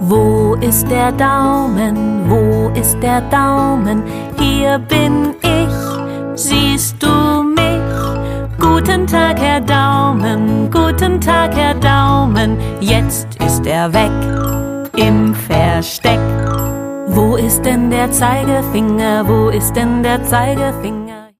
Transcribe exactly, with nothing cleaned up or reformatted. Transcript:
Wo ist der Daumen, wo ist der Daumen? Hier bin ich, siehst du mich? Guten Tag, Herr Daumen, guten Tag, Herr Daumen. Jetzt ist er weg im Versteck. Wo ist denn der Zeigefinger, wo ist denn der Zeigefinger?